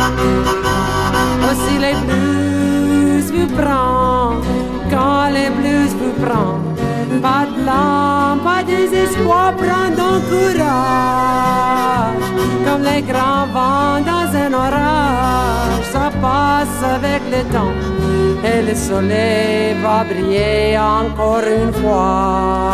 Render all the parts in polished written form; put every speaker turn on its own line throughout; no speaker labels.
Oh, si les blues vous prennent, quand les blues vous prennent, pas de larmes, pas de désespoir, prends donc courage. Comme les grands vents dans un orage, ça passe avec le temps et le soleil va briller encore une fois.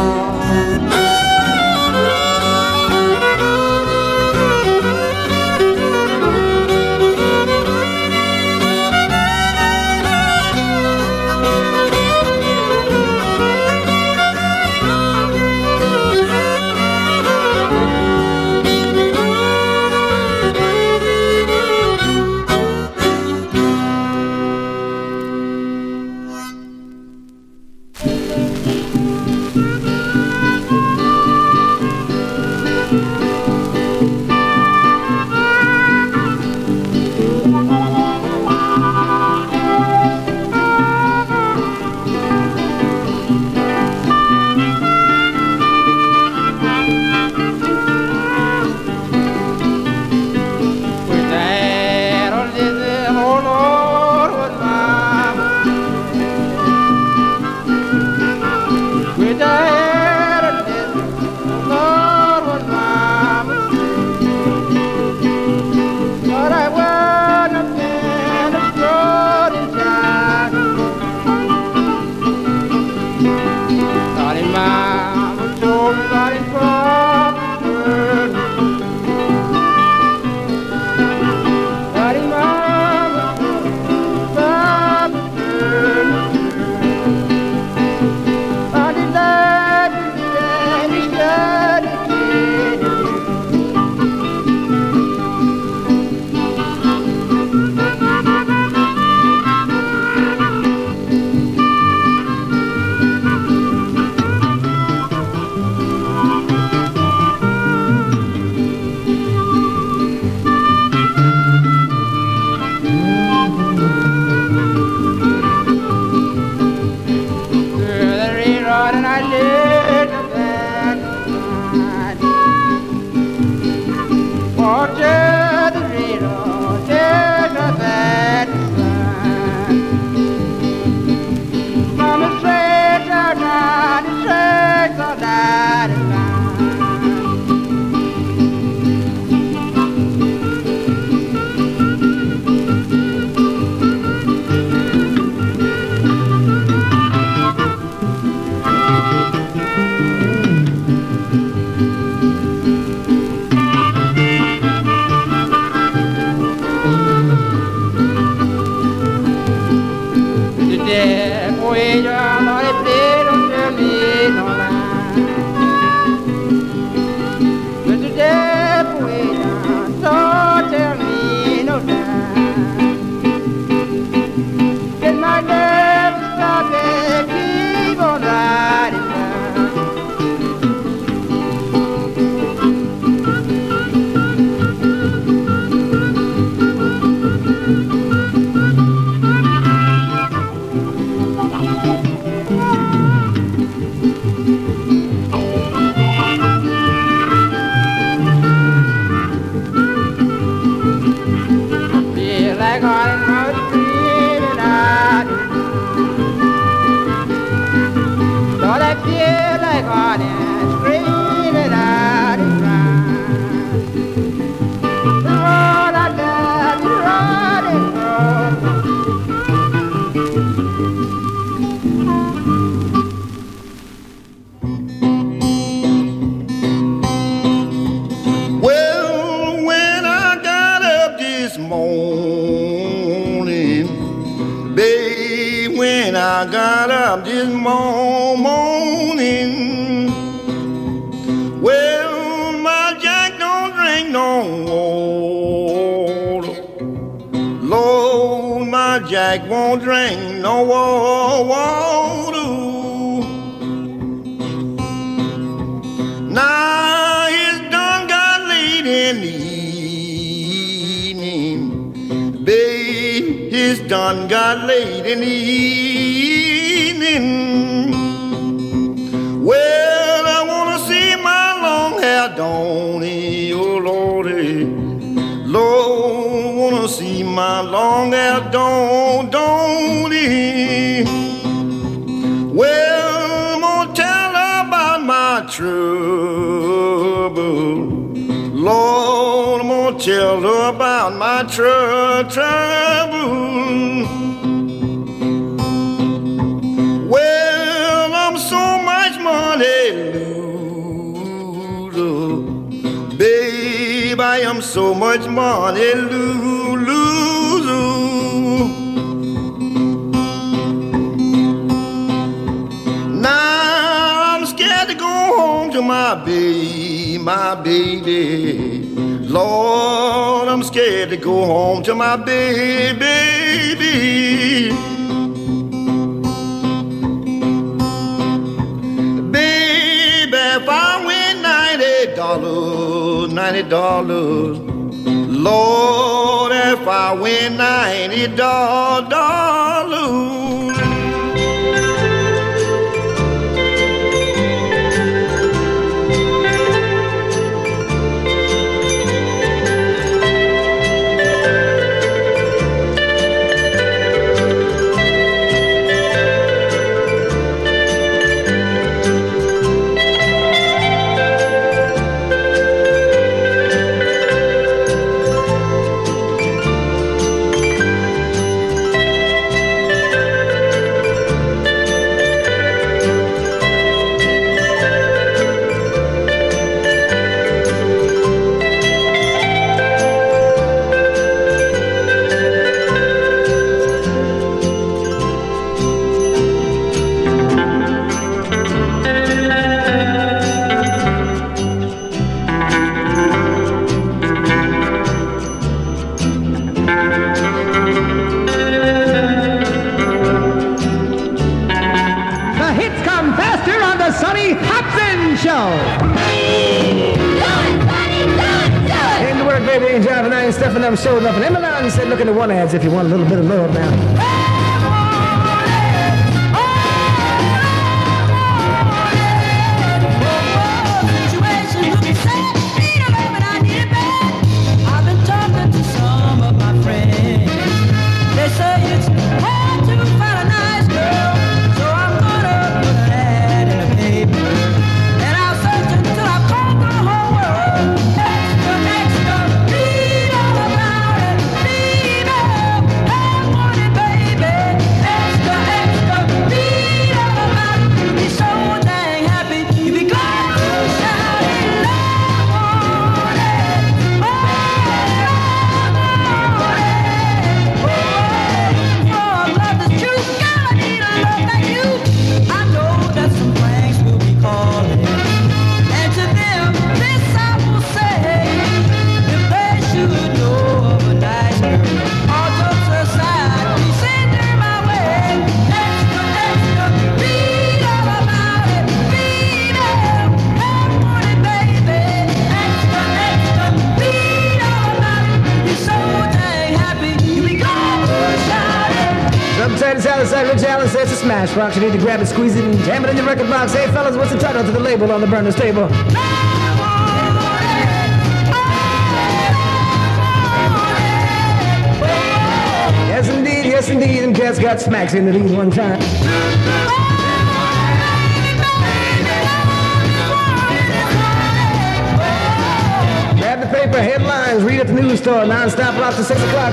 Jack won't drink no water. Now he's done got late in the evening. Babe, he's done got late in the evening. Well, I wanna see my long hair, don't he? Oh, Lordy, Lord, wanna wanna see my long hair don't he? Well, I'm gonna tell her about my trouble. Lord, I'm gonna tell her about my trouble. Well, I'm so much money loser. Babe, I am so much money loser. Now I'm scared to go home to my baby. Lord, I'm scared to go home to my baby. Baby, if I win $90, Lord, if I win $90.
Stephen never showed up, and Emmeline said, look in the one ads if you want a little bit of love now.
I've been talking to some of my friends. They say it's hard to find a nice girl, so I'm gonna put an ad in the paper, and I'll search until I conquer the whole world. Extra, read all about it, baby. I want it, baby. Extra, read all about it. You'll be so dang happy. You'll be glad to shout it. I want it.
Rich Allen says it's smash rock. You need to grab it, squeeze it, and jam it in your record box. Hey, fellas, what's the title to the label on the burner's table? Yes, indeed, and Cats got smacks in the lead one time. Grab the paper, headlines, read at the news store, non-stop rock to 6 o'clock.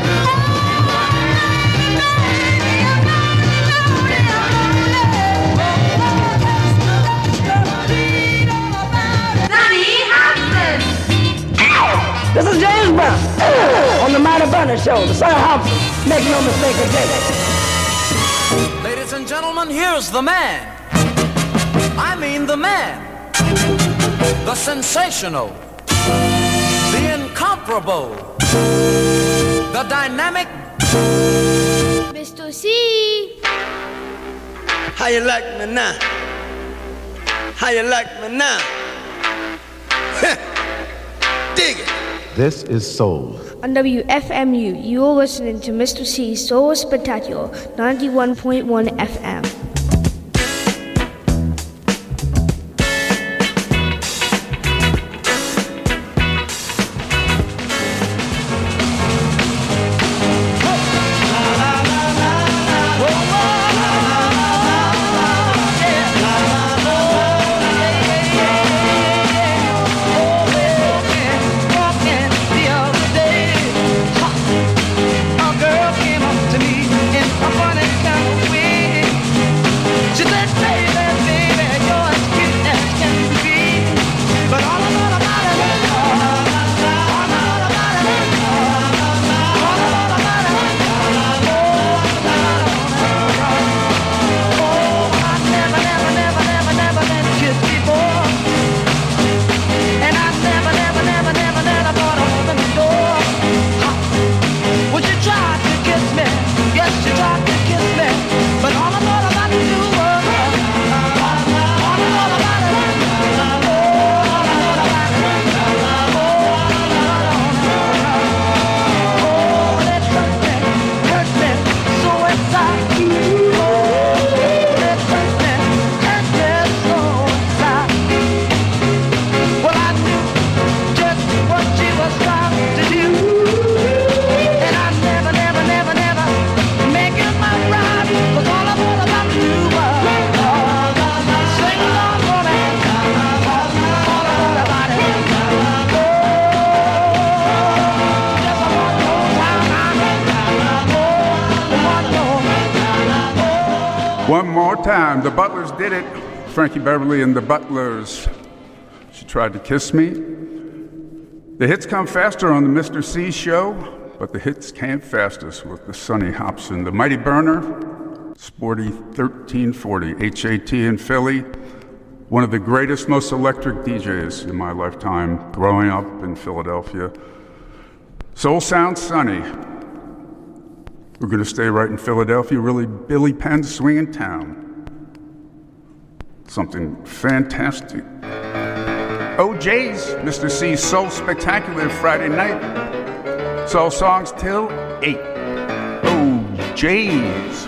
This is James Brown on the Mighty Burner Show. The Sir Hopkins, make no mistake again.
Ladies and gentlemen, here's the man. I mean the man. The sensational. The incomparable. The dynamic.
Mr. C.
How you like me now? How you like me now? Dig it.
This is Soul.
On WFMU, you're listening to Mr. C's Soul Spectacular, 91.1 FM.
One more time, the Butlers did it. Frankie Beverly and the Butlers. She tried to kiss me. The hits come faster on the Mr. C show, but the hits came fastest with the Sonny Hopson, the Mighty Burner, Sporty 1340, HAT in Philly. One of the greatest, most electric DJs in my lifetime, growing up in Philadelphia. Soul Sound Sonny. We're going to stay right in Philadelphia, really Billy Penn's swinging town. Something fantastic. OJ's Mr. C's Soul Spectacular Friday night. Soul songs till 8. OJ's.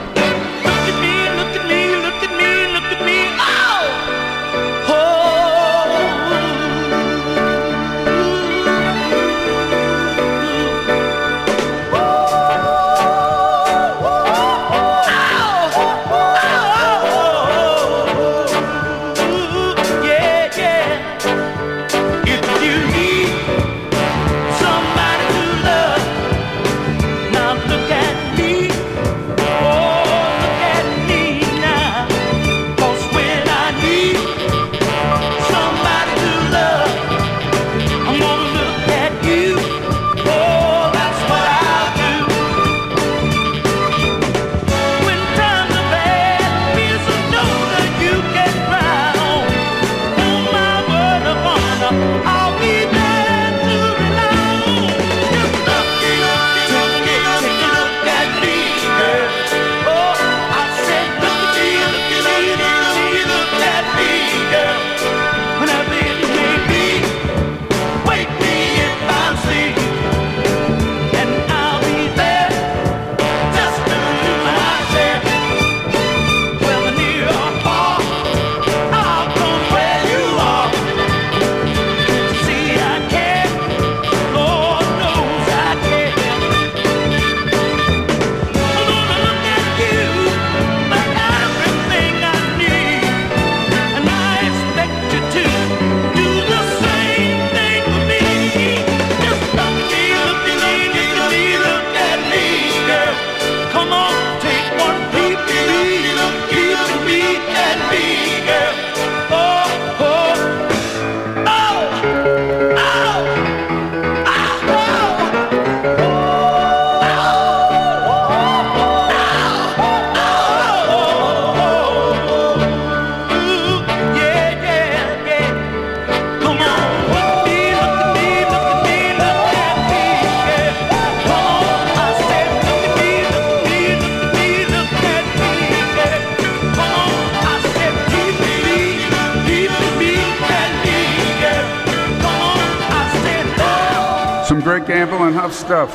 Greg Gamble and Huff Stuff.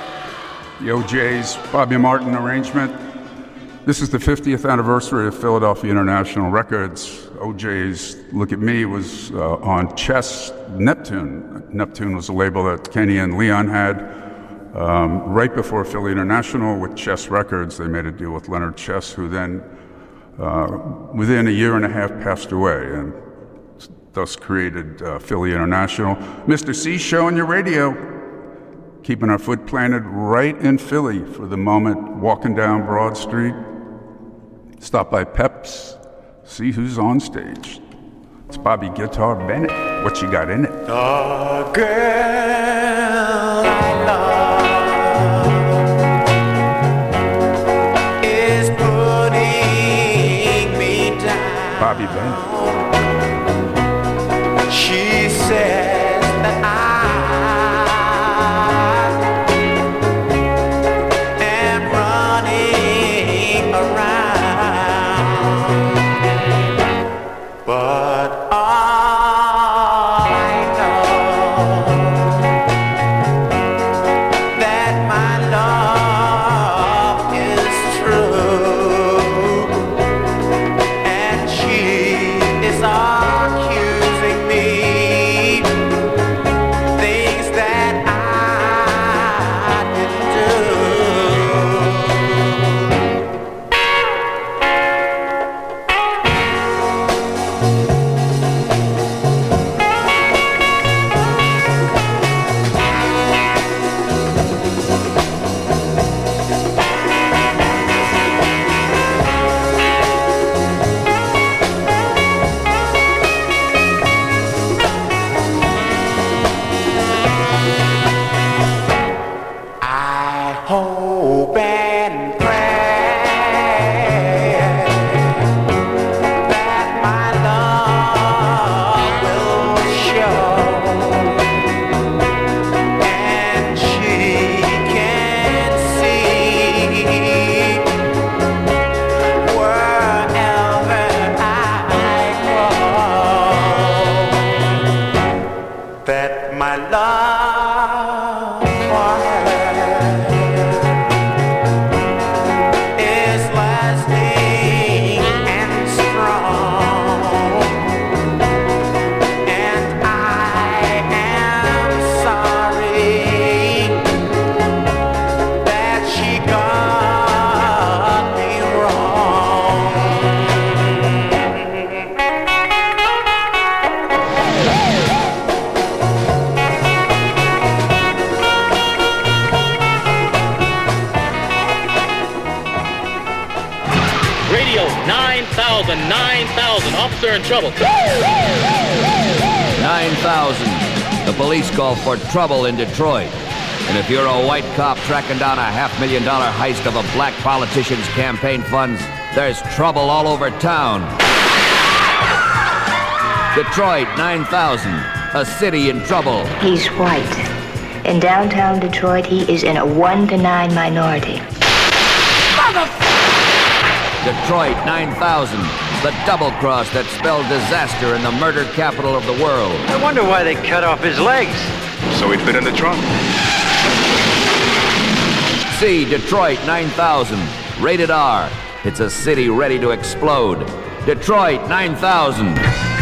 The OJ's Bobby Martin arrangement. This is the 50th anniversary of Philadelphia International Records. OJ's Look at Me was on Chess Neptune. Neptune was a label that Kenny and Leon had right before Philly International with Chess Records. They made a deal with Leonard Chess, who then, within a year and a half, passed away and thus created Philly International. Mr. C show on your radio. Keeping our foot planted right in Philly for the moment, walking down Broad Street. Stop by Pep's, see who's on stage. It's Bobby Guitar Bennett. What you got in it?
The girl I love is putting me down.
Bobby Bennett.
She says that I she hope and pray that my love will show, and she can see wherever I go that my love for her is lasting and strong, and I am sorry that she got me wrong.
Radio 9,000, 9,000. Officer in trouble.
9,000. The police call for trouble in Detroit. And if you're a white cop tracking down a $500,000 heist of a black politician's campaign funds, there's trouble all over town. Detroit 9,000. A city in trouble.
He's white. In downtown Detroit, he is in a 1 to 9 minority.
Detroit 9,000. The double cross that spelled disaster in the murder capital of the world.
I wonder why they cut off his legs.
So he'd fit in the trunk.
See Detroit 9,000. Rated R. It's a city ready to explode. Detroit 9,000.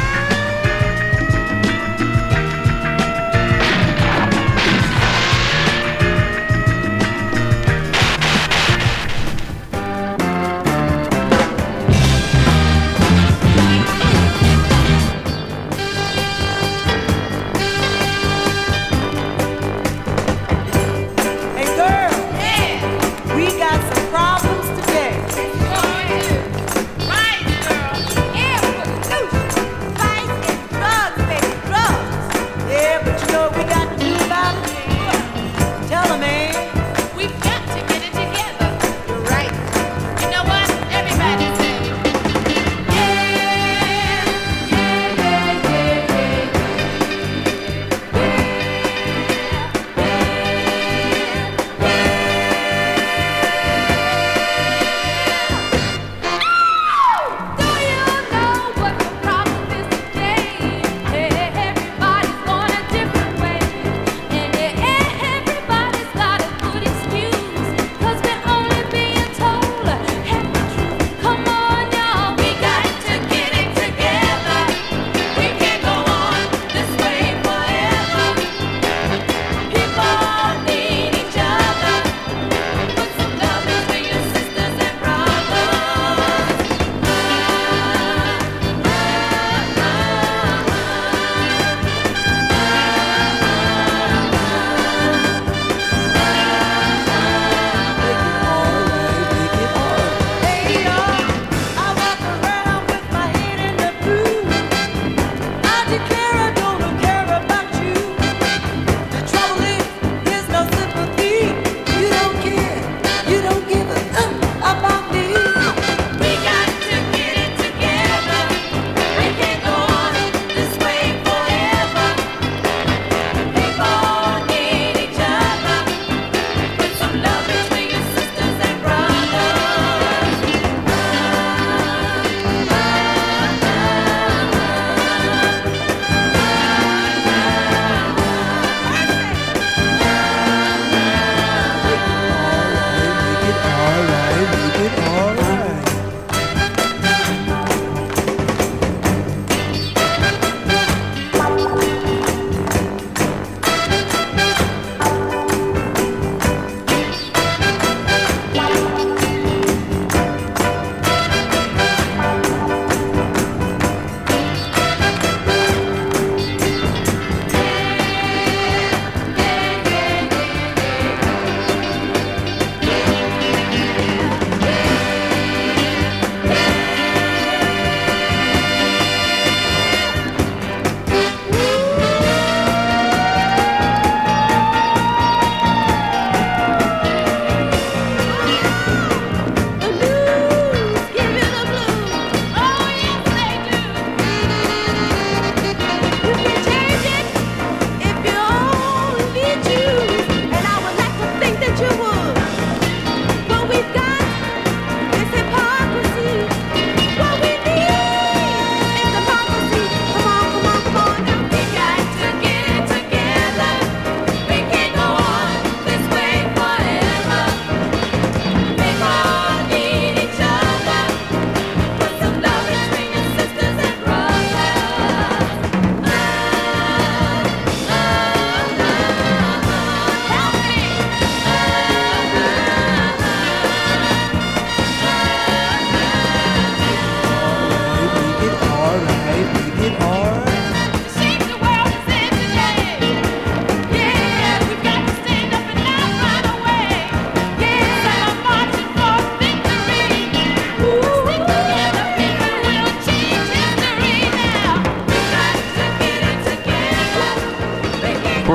Hey girl, we got some problems today.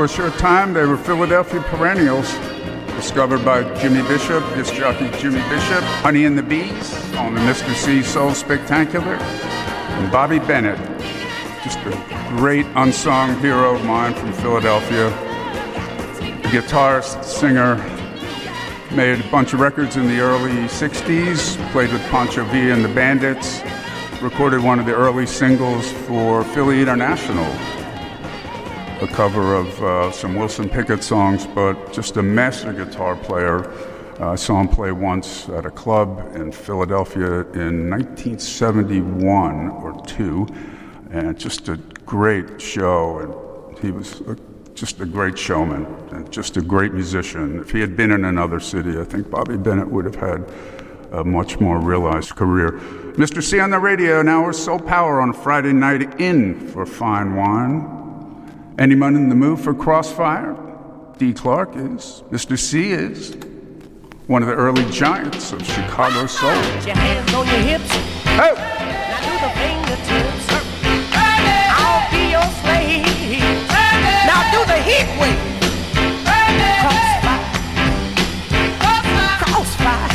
For a short time, they were Philadelphia perennials, discovered by Jimmy Bishop, disc jockey Jimmy Bishop, Honey and the Bees on the Mr. C Soul Spectacular, and Bobby Bennett, just a great unsung hero of mine from Philadelphia. The guitarist, singer, made a bunch of records in the early 60s, played with Pancho Villa and the Bandits, recorded one of the early singles for Philly International, a cover of some Wilson Pickett songs, but just a master guitar player. I saw him play once at a club in Philadelphia in 1971 or 2, and just a great show. And he was just a great showman and just a great musician. If he had been in another city, I think Bobby Bennett would have had a much more realized career. Mr. C on the radio, now we're Soul Power on a Friday night in for fine wine. Anyone in the mood for Crossfire? D. Clark is. Mr. C is. One of the early giants of Chicago soul.
Put your hands on your hips.
Oh!
Now do the fingertips. I'll be your slave. Now do the hip wave. Crossfire. Crossfire.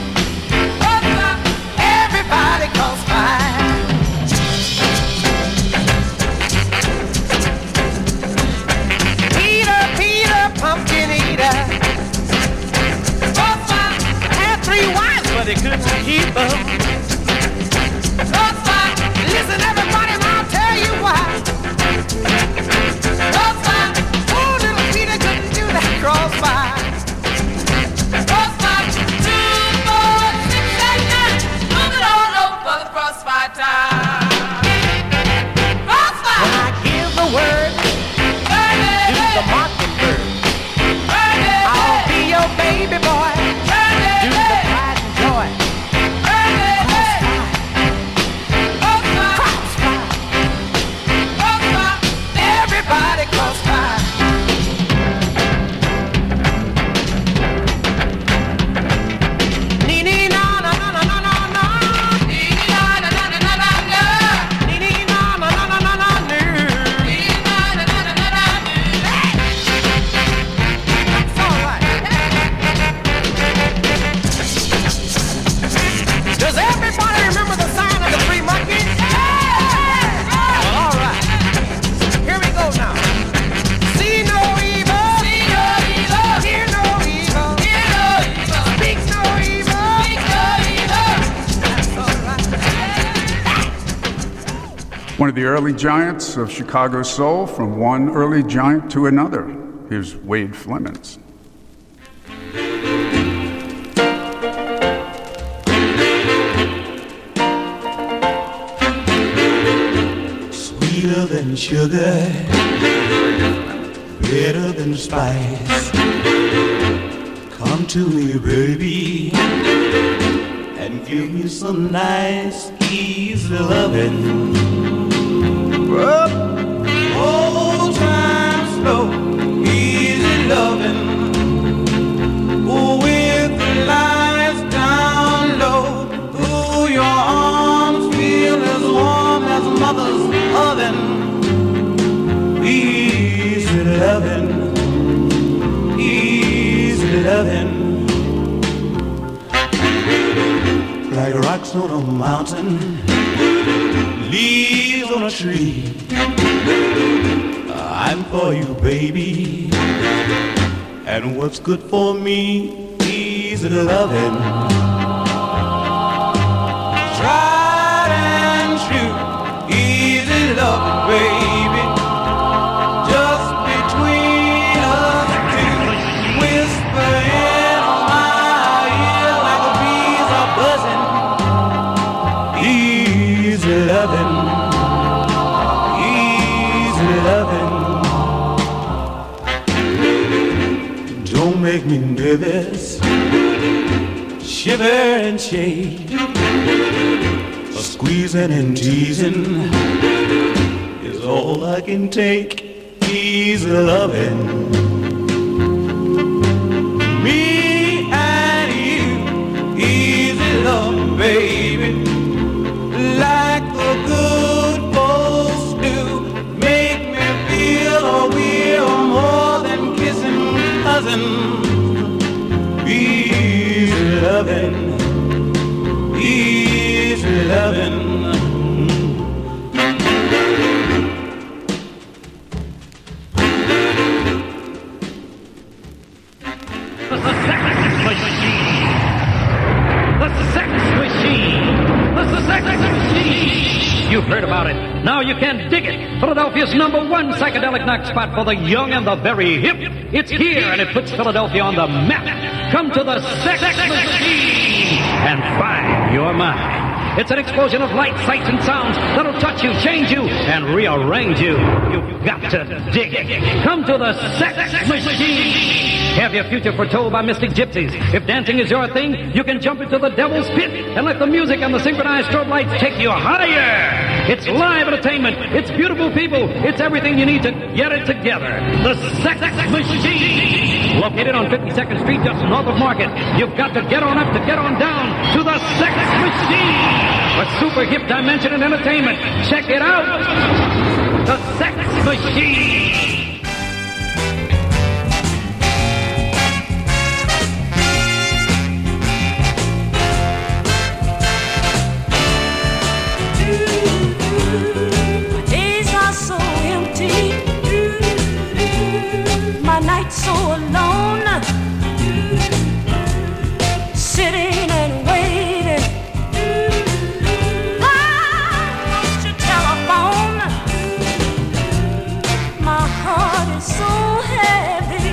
Everybody crossfire. Peter, pumpkin eater. Crossfire had 3 wives, but he couldn't keep them. Crossfire, listen everybody, and I'll tell you why. Crossfire, oh little Peter couldn't do that crossfire. Crossfire, 2, 4, 6, 8, 9, move it all over the crossfire time. Crossfire, when I give the word, do the mockingbird. I'll be your baby boy. Do the pride and joy. Crossfire. Crossfire. Everybody crossfire. Nee nee na na na na na na na. Nee nee na na na na na na na. Nee nee na na na na na na na. Nee na na na na na na. That's all right. Does everybody remember the sign of the 3 monkeys? Well, all right. Here we go now. See no evil. See no evil. Hear no evil. Hear no evil. Speak no evil. Speak no evil. That's all right.
One of the early giants of Chicago soul, from one early giant to another. Here's Wade Flemons.
Sweeter than sugar, better than spice. Come to me, baby, and give me some nice, easy loving. Old time slow, easy loving. With the lights down low, ooh, your arms feel as warm as mother's oven. Easy loving, easy loving. Like rocks on a mountain, leaves on a tree. I'm for you, baby, and what's good for me, easy loving. Tried and true, easy loving, baby. Just between us two, whisper in my ear like the bees are buzzing. Easy loving, easy loving. Don't make me nervous, shiver and shake. A squeezing and teasing is all I can take. Easy loving. Me and you, easy love, baby. Like the good folks do, make me feel a we're more. loving, easy loving.
You've heard about it. Now you can dig it. Philadelphia's #1 psychedelic knock spot for the young and the very hip. It's here, and it puts Philadelphia on the map. Come to the Sex Machine and find your mind. It's an explosion of light, sights, and sounds that'll touch you, change you, and rearrange you. You've got to dig it. Come to the Sex Machine. Have your future foretold by mystic gypsies. If dancing is your thing, you can jump into the devil's pit and let the music and the synchronized strobe lights take you higher. It's live entertainment. It's beautiful people. It's everything you need to get it together. The Sex Machine. Located on 52nd Street, just north of Market. You've got to get on up to get on down to the Sex Machine. A super hip dimension in entertainment. Check it out. The Sex Machine.
My nights so alone, sitting and waiting. Why won't you telephone? My heart is so heavy,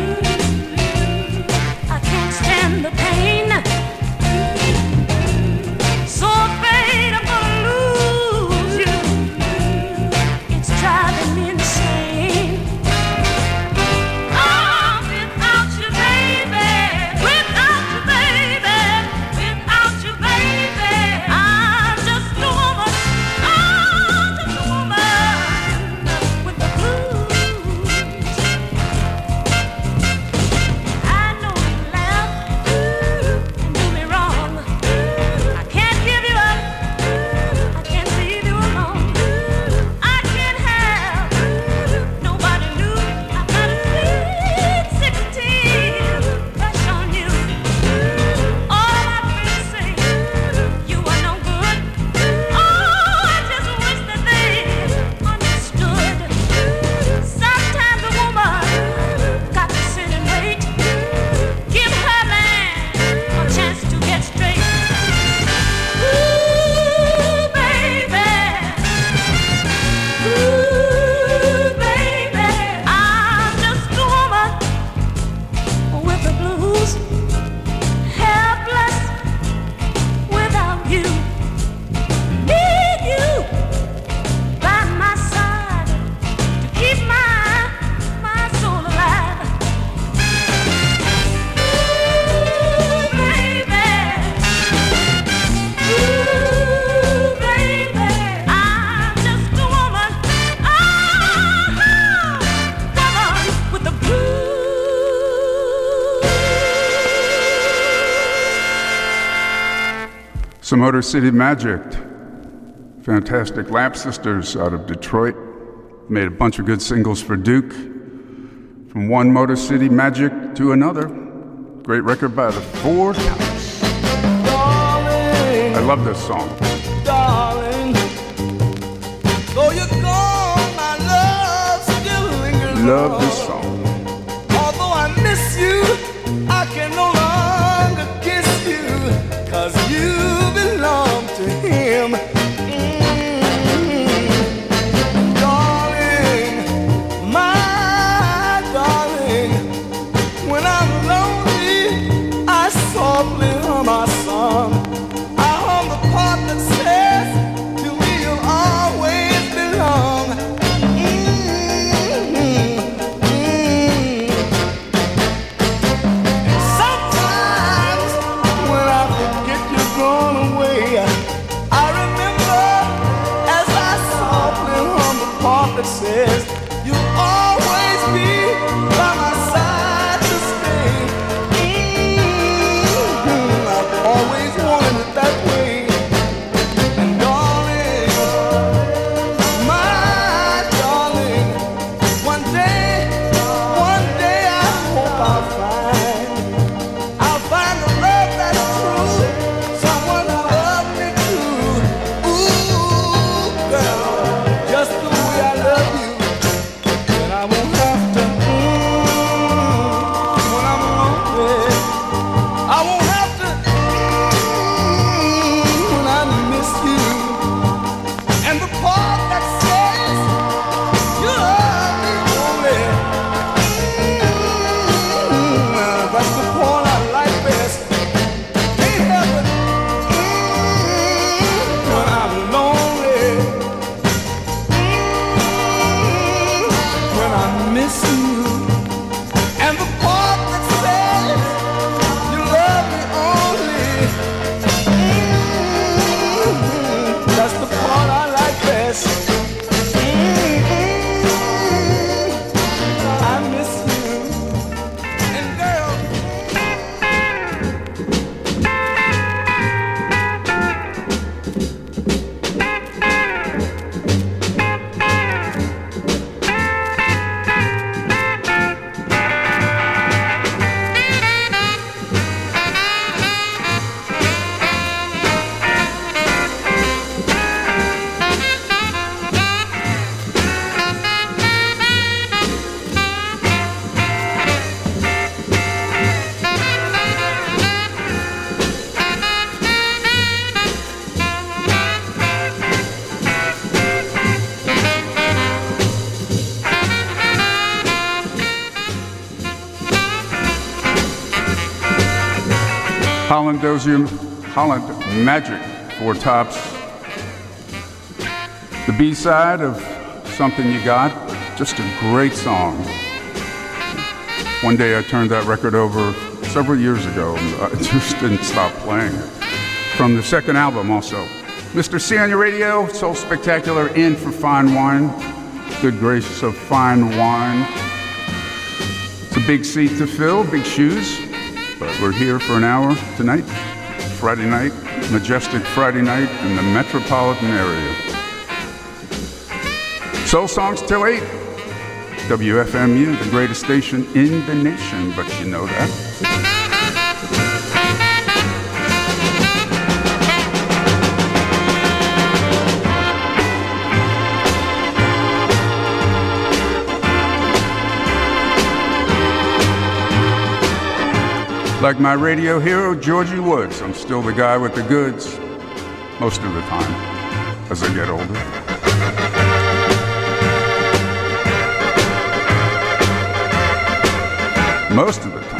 I can't stand the pain. So afraid I'm gonna lose you. It's driving me insane.
Some Motor City Magic, fantastic Lap Sisters out of Detroit. Made a bunch of good singles for Duke. From one Motor City Magic to another. Great record by the Four Tops. I love this song.
Darling, though you're gone, my love still lingers.
Love this song.
Although I miss you, I can no longer kiss you, 'cause you belong to him. Darling, my darling, when I'm lonely, I softly hum our song. I hum the part that says, to me you'll always belong.
Holland Magic, Four Tops. The B-side of Something You Got, just a great song. One day I turned that record over several years ago, and I just didn't stop playing it. From the second album also. Mr. C on your radio, Soul Spectacular, in for Fine Wine. Good gracious of Fine Wine. It's a big seat to fill, big shoes, but we're here for an hour tonight, Friday night, majestic Friday night in the metropolitan area. Soul Songs till 8. WFMU, the greatest station in the nation, but you know that. Like my radio hero, Georgie Woods, I'm still the guy with the goods most of the time as I get older. Most of the time.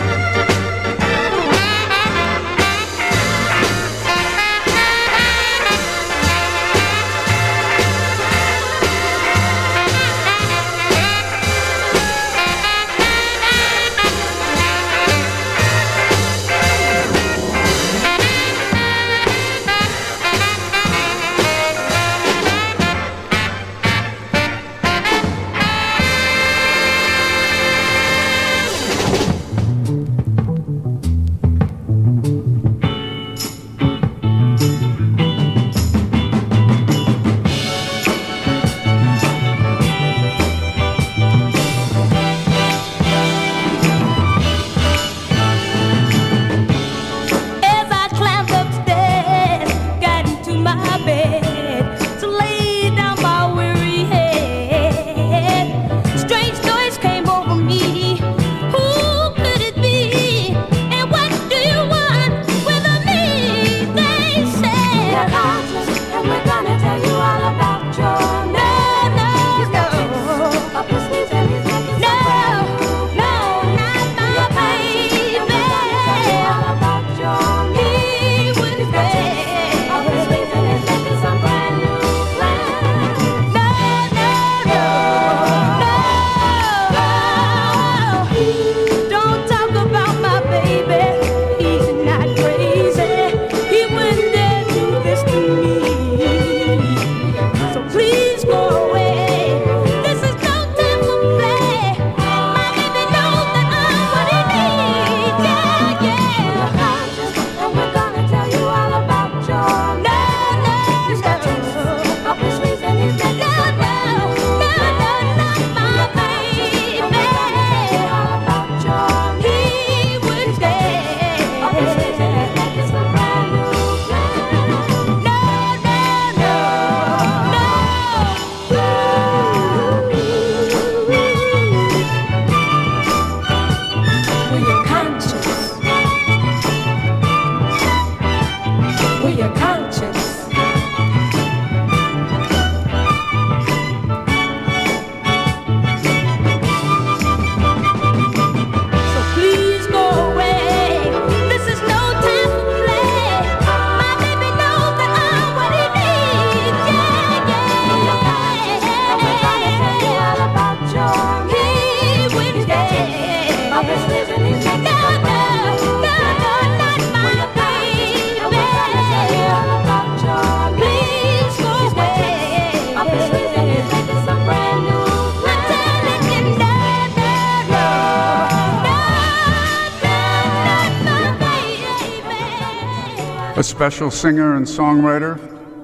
A special singer and songwriter,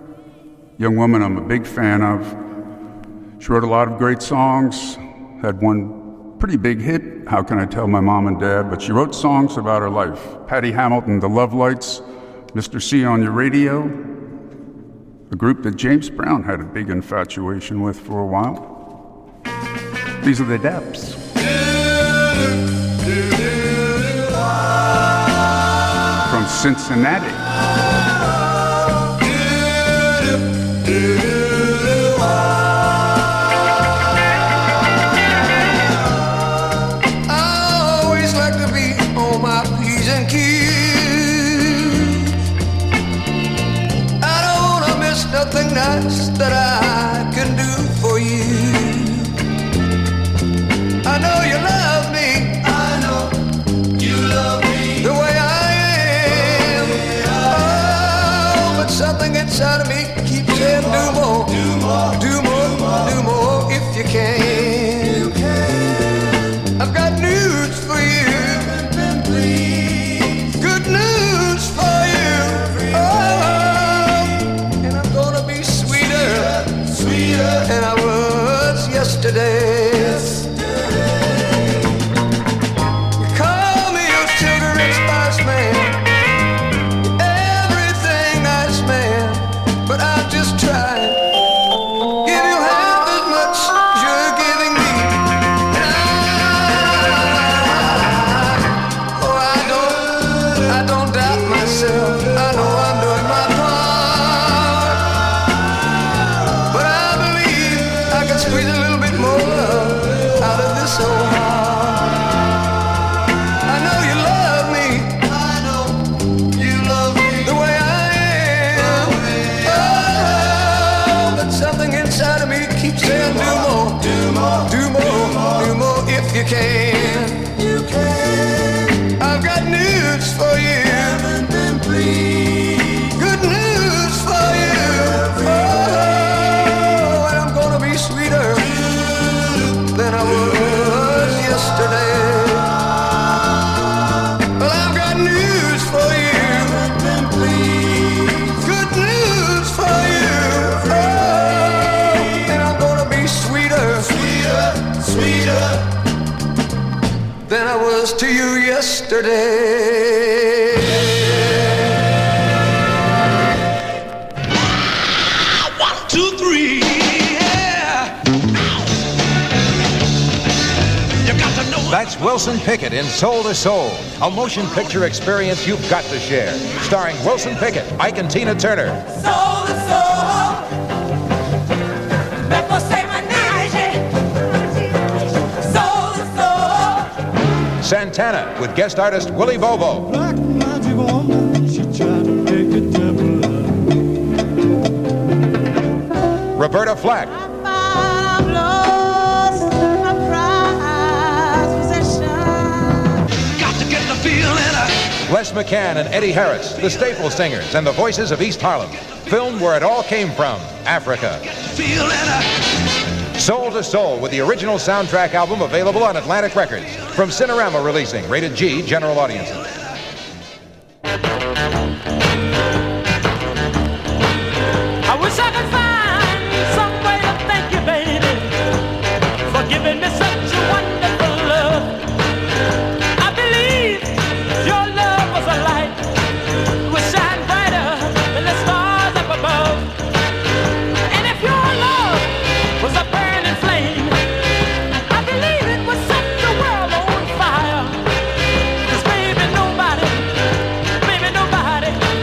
young woman I'm a big fan of. She wrote a lot of great songs, had one pretty big hit, How Can I Tell My Mom and Dad, but she wrote songs about her life. Patty Hamilton, The Love Lights, Mr. C on Your Radio, a group that James Brown had a big infatuation with for a while. These are the Depths. From Cincinnati.
I always like to be on my P's and Q's. best that I can do for you. I know you love me. I know you love me the way I am. Oh, but something inside of me keeps saying do more, do more, do more, do more if you can. I've got news for you. Good news for you. Oh, and I'm gonna be sweeter, sweeter than I was yesterday. You call me your sugar and spice man, everything nice man, but I'll just try. Give you half as much as you're giving me. I don't doubt myself. I know I'm doing my part, but I believe I can squeeze a little bit more love out of this old heart. I know you love me. I know you love me the way I am. Oh, but something inside of me keeps saying do more, do more, do more, do more if you can. You can. I've got news for you. Good news for you. Oh, and I'm gonna be sweeter than I was yesterday. Well, I've got news for you. Good news for you. Oh, and I'm gonna be sweeter, sweeter, sweeter than I was to you yesterday.
1, 2, 3, yeah. You got to know.
That's Wilson Pickett in Soul to Soul, a motion picture experience you've got to share. Starring Wilson Pickett, Ike and Tina Turner.
Soul to soul. Me você manage. Soul to soul.
Santana with guest artist Willie Bobo.
Black magic woman, she tried to make a devil out of me.
Roberta Flack.
I've lost my prized possession.
Got to get the feeling.
Les McCann and Eddie Harris, the Staple Singers, and the voices of East Harlem. Filmed where it all came from, Africa. Soul to Soul with the original soundtrack album available on Atlantic Records. From Cinerama Releasing, rated G, general audiences.
I wish I could find some way to thank you, baby, for giving me such a wonderful love. I believe your love was a light, it would shine brighter than the stars up above. And if your love was a burning flame, I believe it would set the world on fire. 'Cause baby, nobody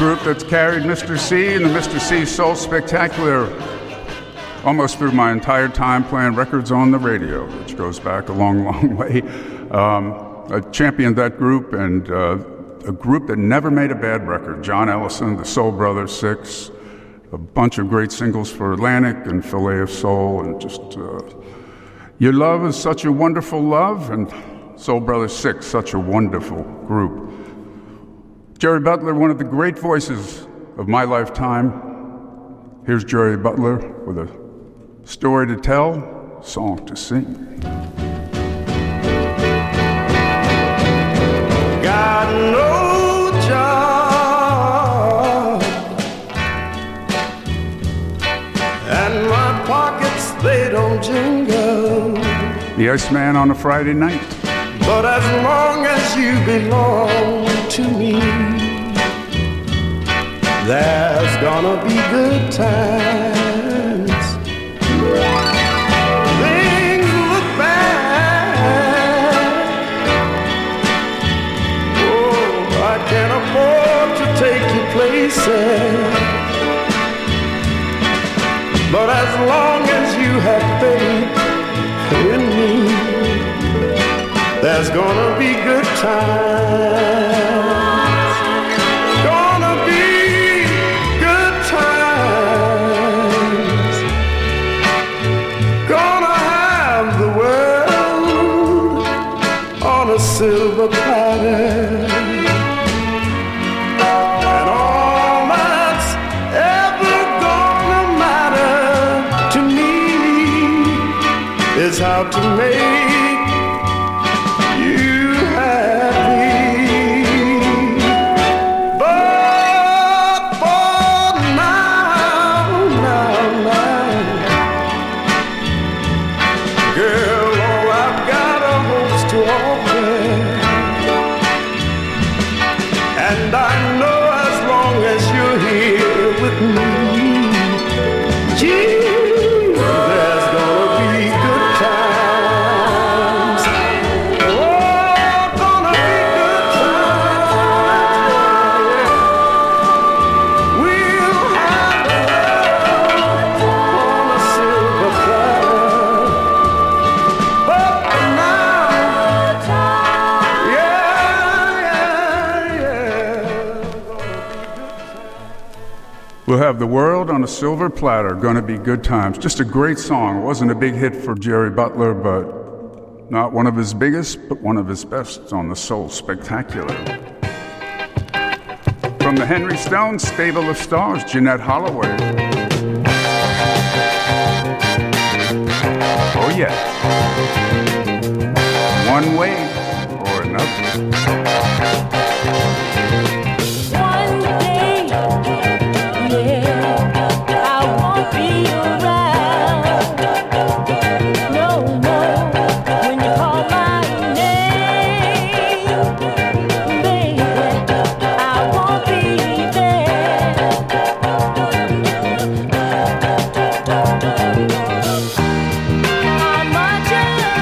group that's carried Mr. C and the Mr. C Soul Spectacular almost through my entire time playing records on the radio, which goes back a long, long way. I championed that group, and a group that never made a bad record, John Ellison, the Soul Brothers Six, a bunch of great singles for Atlantic and Fillet of Soul, and just Your Love is Such a Wonderful Love, and Soul Brothers Six, such a wonderful group. Jerry Butler, one of the great voices of my lifetime. Here's Jerry Butler with a story to tell, song to sing.
Got no job, and my pockets, they don't jingle.
The Iceman on a Friday night.
But as long as you belong to me, there's gonna be good times. Things look bad. Oh, I can't afford to take you places. But as long as you have faith in me, there's gonna be good times. Gonna be good times. Gonna have the world on a silver platter. And all that's ever gonna matter to me is how to make
We'll have the world on a silver platter, gonna be good times. Just a great song. It wasn't a big hit for Jerry Butler, but not one of his biggest, but one of his best on the Soul Spectacular. From the Henry Stone Stable of Stars, Jeanette Holloway. Oh yeah. One way or another.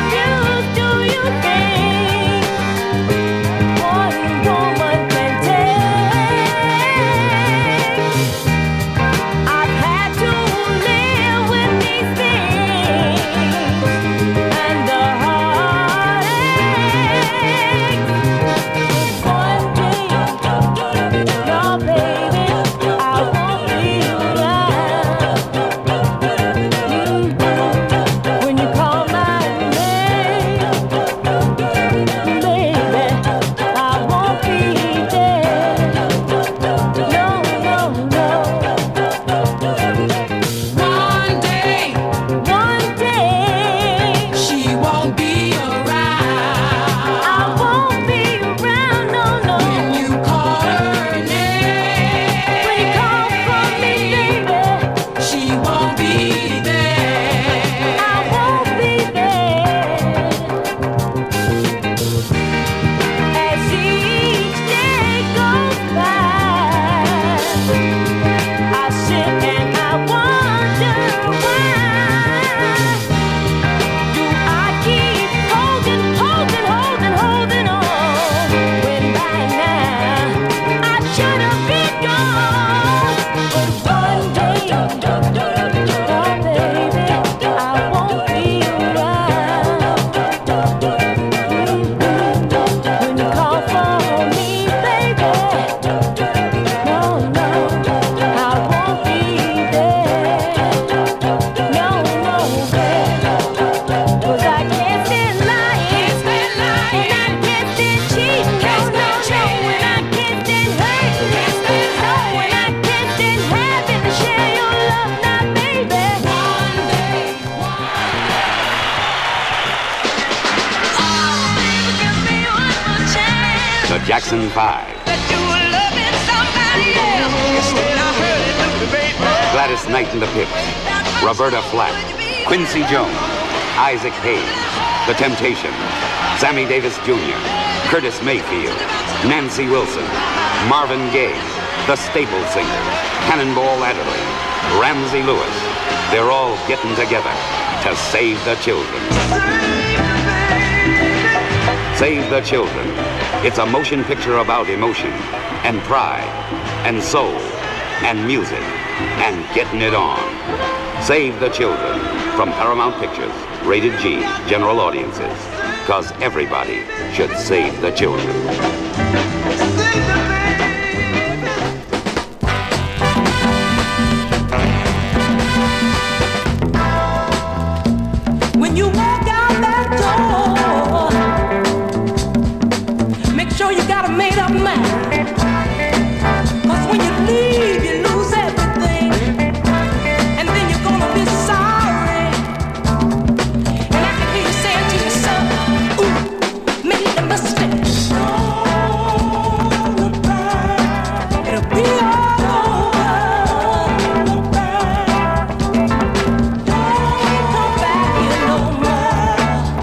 One woman can tell
Jackson 5. Gladys Knight and the Pips, Roberta Flack, Quincy Jones, Isaac Hayes, The Temptations, Sammy Davis Jr., Curtis Mayfield, Nancy Wilson, Marvin Gaye, The Staple Singers, Cannonball Adderley, Ramsey Lewis. They're all getting together to save the children. Save the Children. It's a motion picture about emotion and pride and soul and music and getting it on. Save the Children from Paramount Pictures, rated G, general audiences, because everybody should save the children.
When you walk out that door, make sure you got a made-up mind. 'Cause when you leave, you lose everything, and then you're gonna be sorry. And I can hear you saying to yourself, ooh, made a mistake. It'll be all over. Don't come back here no more.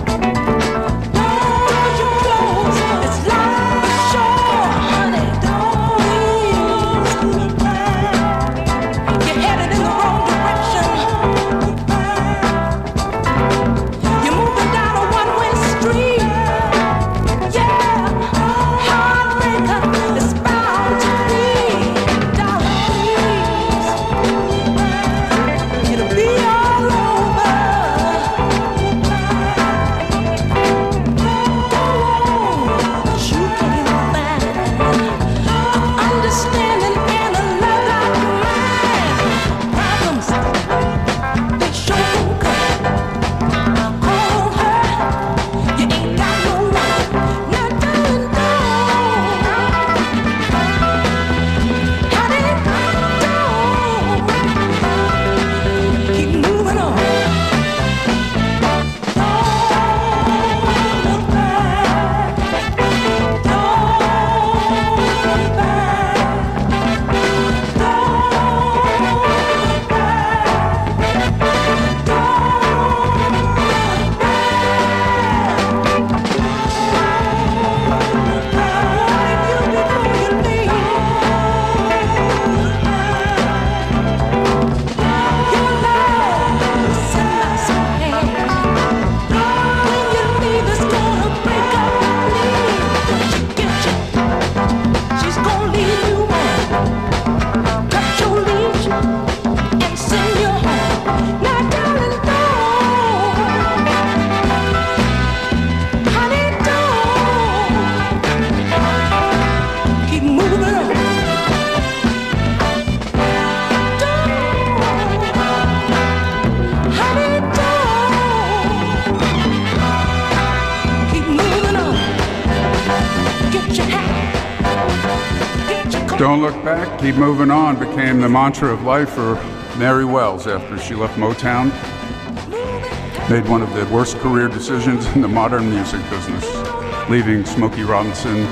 Don't you close. It's life for sure, honey. Don't leave. You're headed in the wrong direction. You're moving down a one-way street. Yeah, heartbreaker is bound to be. Darling, please. It'll be all over. You can't find understanding and a love like mine. Problems, they sure won't come. Call her, you ain't got no one. Now, darling, don't. Keep moving on. She's gonna lead you on, cut your leash, and send you home. Now, darling, don't, honey, don't. Keep moving on. Don't, honey, don't. Keep moving on. Get your hat.
Don't Look Back, Keep Moving On became the mantra of life for Mary Wells after she left Motown. Made one of the worst career decisions in the modern music business, leaving Smokey Robinson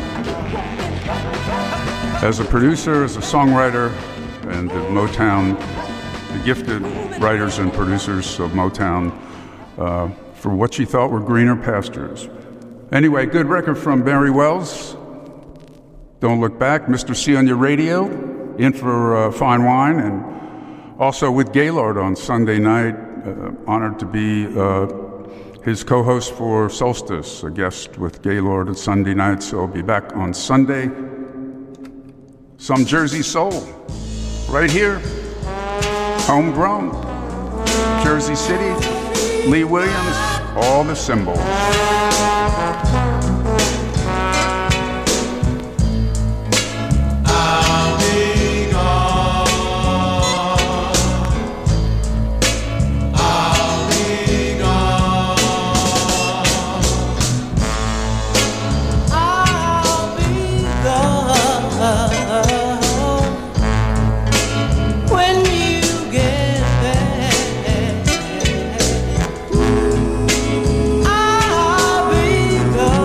as a producer, as a songwriter, and the Motown, the gifted writers and producers of Motown, for what she thought were greener pastures. Anyway, good record from Mary Wells. Don't Look Back. Mr. C on your radio, in for Fine Wine, and also with Gaylord on Sunday night. Honored to be his co-host for Solstice, a guest with Gaylord on Sunday night, so I'll be back on Sunday. Some Jersey soul, right here, homegrown, Jersey City, Lee Williams, all the symbols.
When you get back, I'll be gone.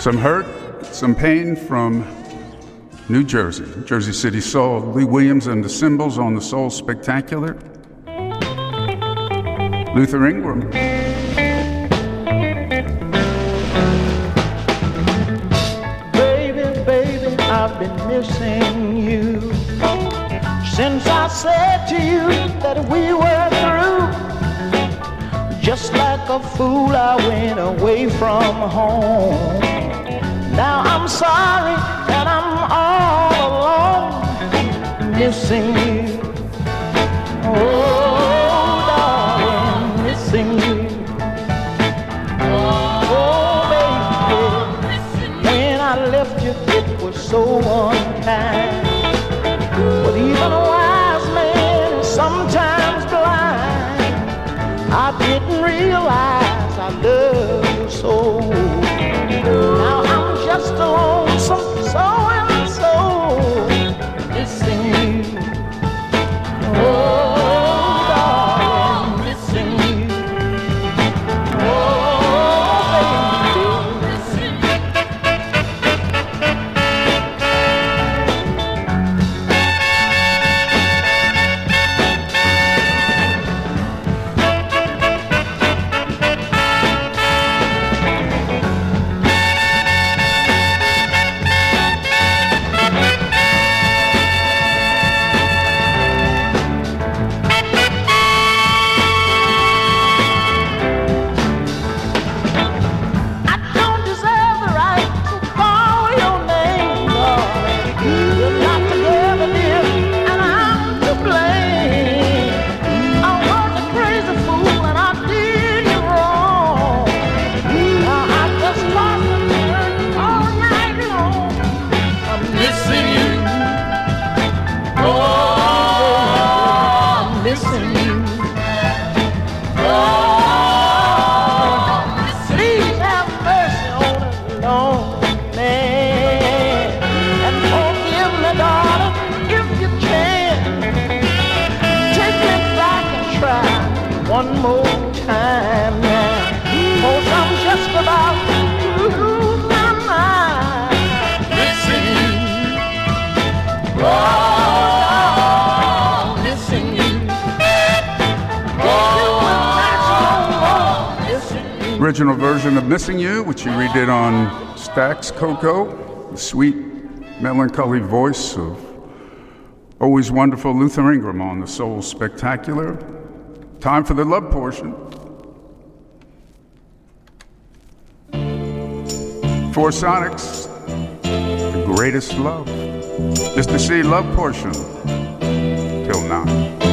Some Hurt, Some Pain from New Jersey. Jersey City Soul. Lee Williams and the Cymbals on the Soul Spectacular. Luther Ingram.
Baby, baby, I've been missing you since I said to you that we were through. Just like a fool, I went away from home. Now I'm sorry that I'm all alone, missing you. Oh, darling, missing you. Oh, baby, when I left you, it was so unkind. But even a wise man is sometimes blind. I didn't realize I loved you so. Now I'm just a lonesome so-and-so, missing you. Oh, darling, missing you. Oh, one more time now, 'cause I'm just about to lose my mind, missing you. Oh, missing you.
Original version of Missing You, which he redid on Stax Coco, the sweet, melancholy voice of always wonderful Luther Ingram on the Soul Spectacular. Time for the love portion. Four Sonics, The Greatest Love. Mr. C, love portion. Till now.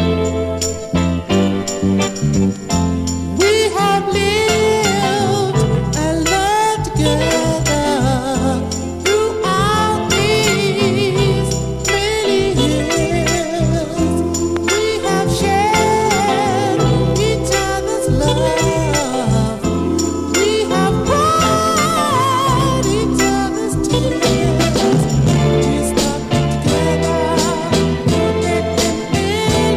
We have lived and loved together throughout these many years. We have shared each other's love. We have cried each other's tears. We stuck together, protecting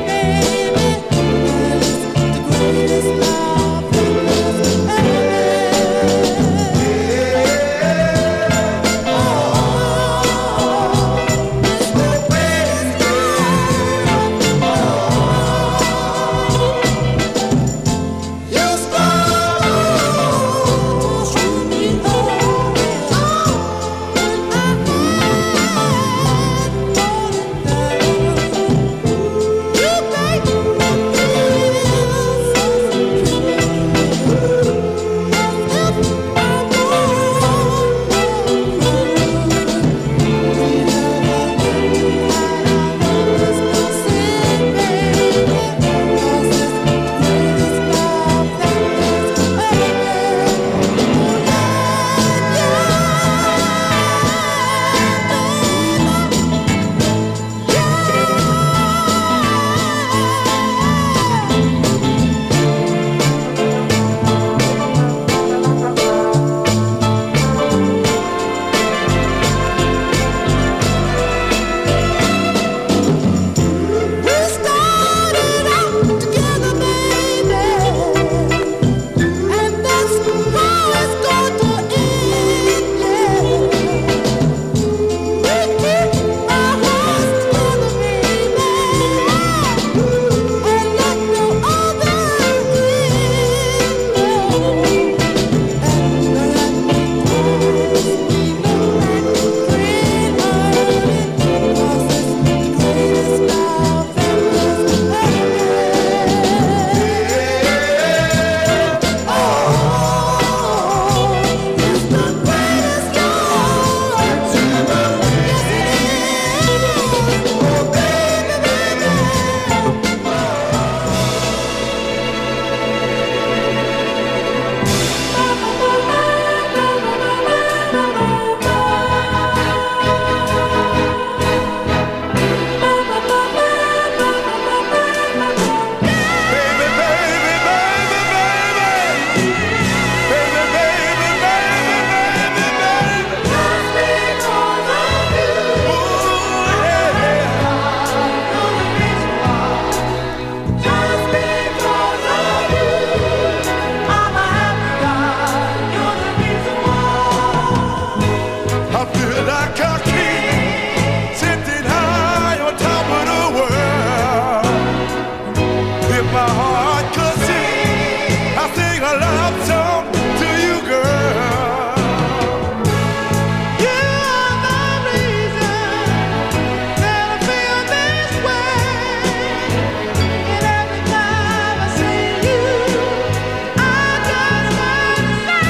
my heart could sing. I sing a love song to you, girl. You are the reason that I feel this way. And every time I see you, I just want to say,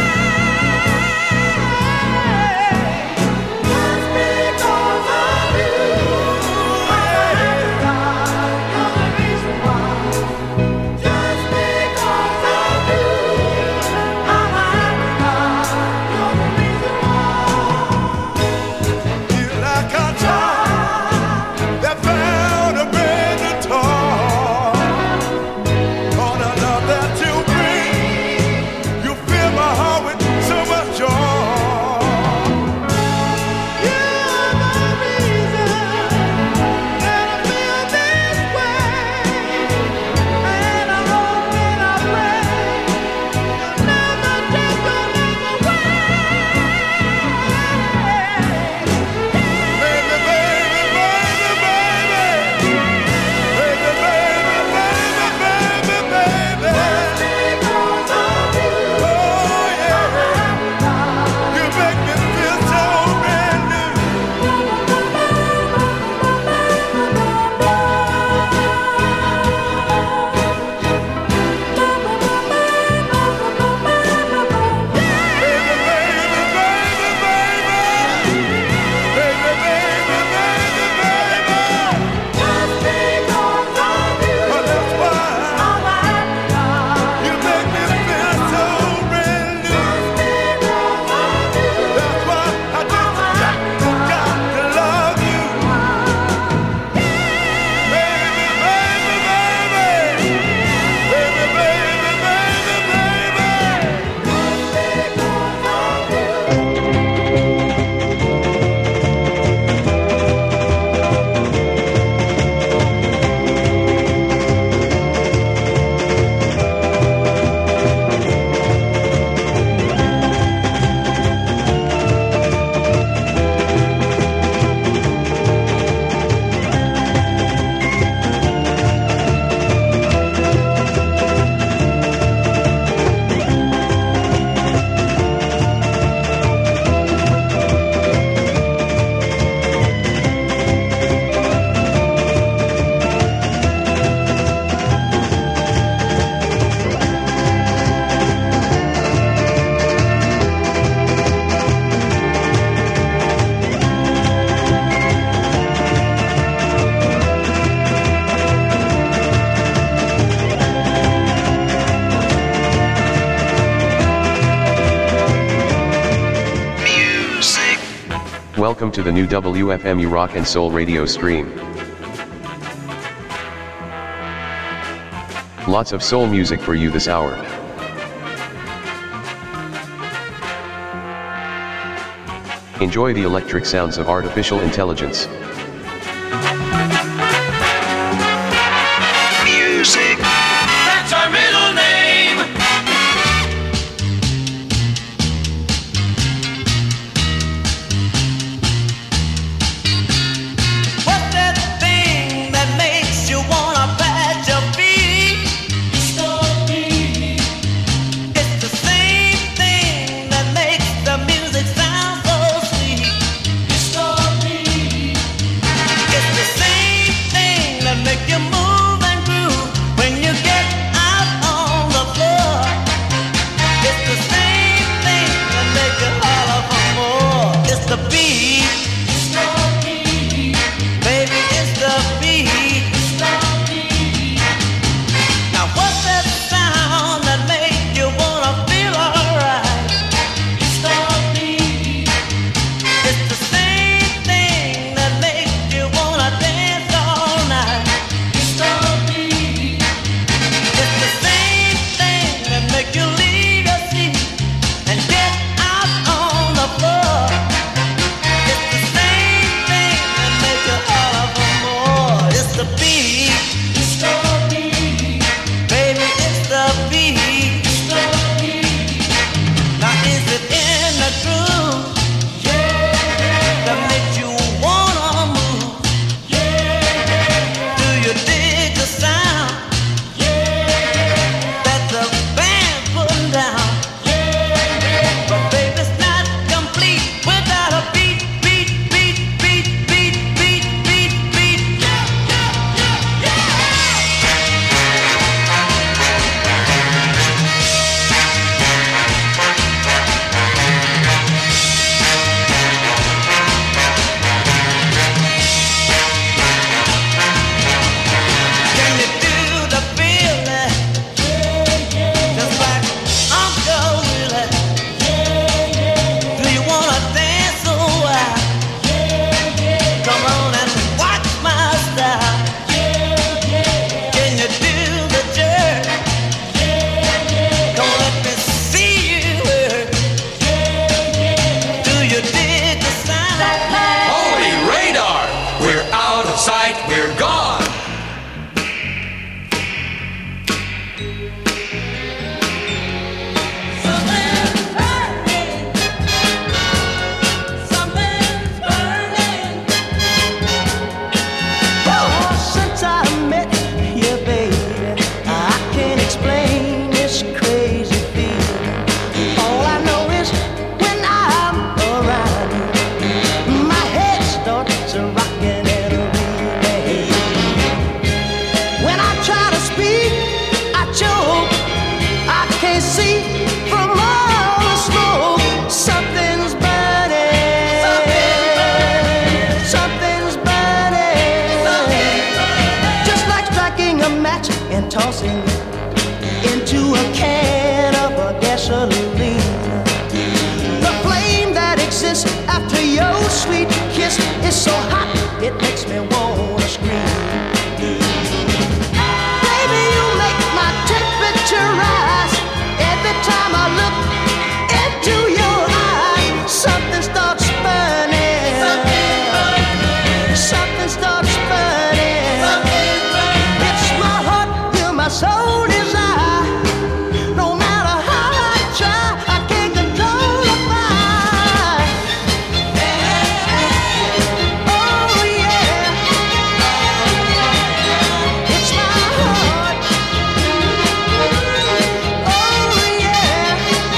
just because of you,
Welcome to the new WFMU Rock and Soul radio stream. Lots of soul music for you this hour. Enjoy the electric sounds of artificial intelligence.
Music. That's our middle name.
What's that thing that makes you wanna pat your feet? It's the same thing that makes the music sound so sweet.
Tossing into a can of gasoline. The flame that exists after your sweet kiss is so hot it makes me wanna scream. Baby, you make my temperature rise every time I look into your eyes. Something starts burning. Something starts burning. My soul desire, no matter how I try, I can't control the fire. Oh yeah, it's my heart. Oh yeah,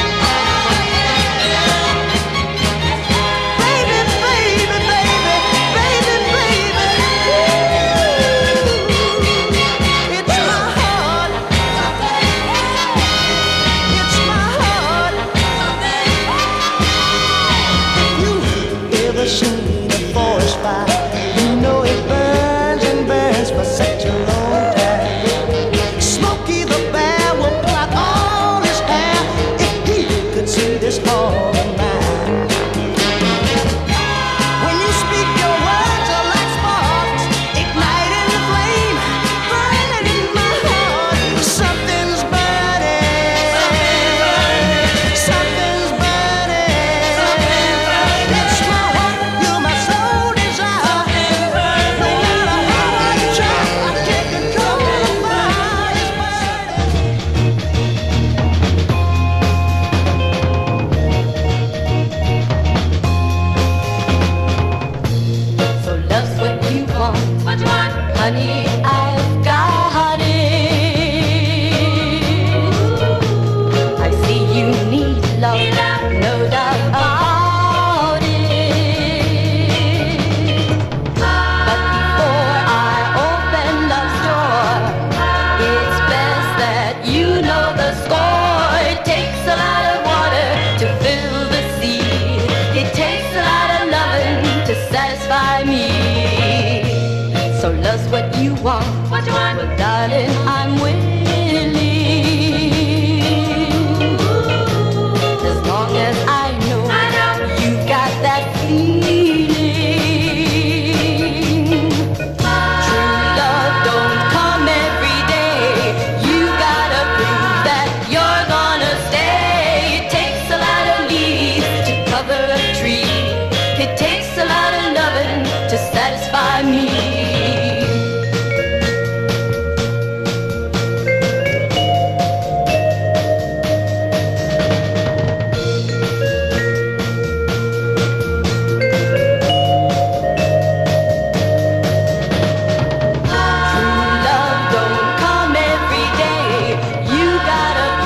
baby, baby, baby, baby, baby. Ooh, it's my heart. Seen a forest fire, you know it burns and burns for such a long time. Smokey the Bear will pull out all his hair if he could see this heart of mine. When you speak, your words are like sparks, igniting the flame, burning in my heart. Something's burning, something's burning. It's my heart. My soul desire. No matter how I try, I can't control the fire.
So love's what you want. What you want? Honey, I've got it. I see you need love, no doubt about it. Score.